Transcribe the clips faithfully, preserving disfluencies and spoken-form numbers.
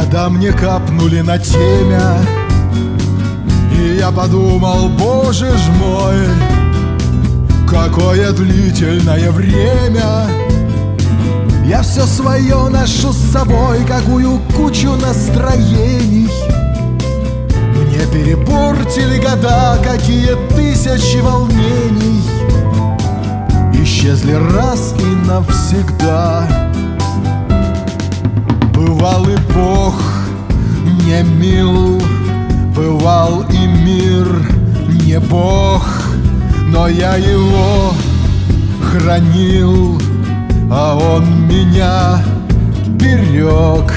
когда мне капнули на темя, и я подумал, боже ж мой, какое длительное время. Я все свое ношу с собой, какую кучу настроений. Мне перепортили года, какие тысячи волнений исчезли раз и навсегда. Бывал и Бог не мил, бывал и мир не Бог, но я его хранил, а он меня берег.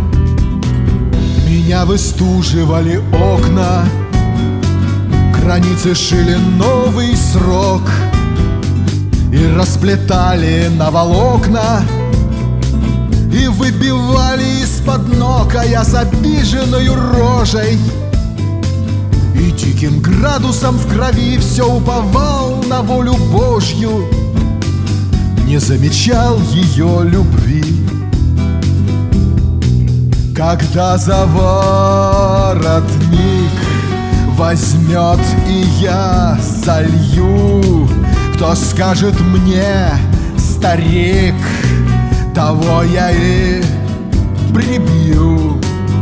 Меня выстуживали окна, границы шили новый срок и расплетали на волокна, и выбивали из-под ног, а я с обиженную рожей и диким градусом в крови все уповал на волю Божью, не замечал ее любви. Когда за воротник возьмет и я солью, кто скажет мне, старик, того я и прибью.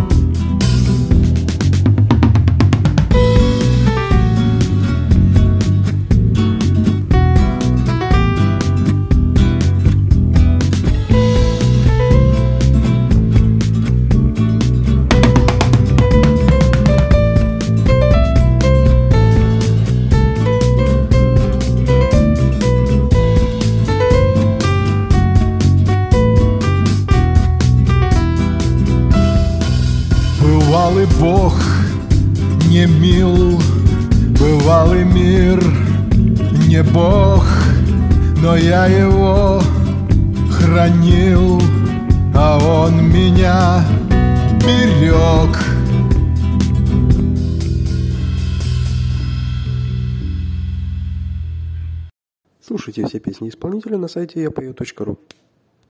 Бывал и Бог не мил, бывал и мир не Бог, но я его хранил, а он меня берег. Слушайте все песни исполнителя на сайте я пою точка ру.